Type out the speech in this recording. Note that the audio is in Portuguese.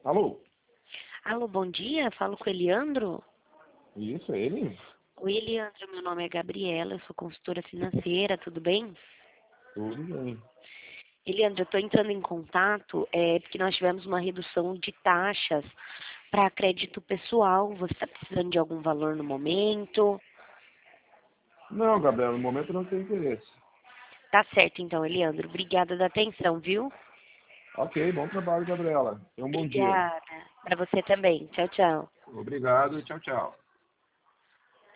Alô? Alô, bom dia. Falo com o Eliandro. Isso, é ele? Oi, Eliandro. Meu nome é Gabriela. Eu sou consultora financeira. Tudo bem? Tudo bem. Eliandro, eu estou entrando em contato porque nós tivemos uma redução de taxas para crédito pessoal. Você está precisando de algum valor no momento? Não, Gabriela, no momento eu não tenho interesse. Tá certo, então, Eliandro. Obrigada da atenção, viu? Ok, bom trabalho, Gabriela. Tenha um bom dia. Obrigada. Para você também. Tchau, tchau. Obrigado e tchau, tchau.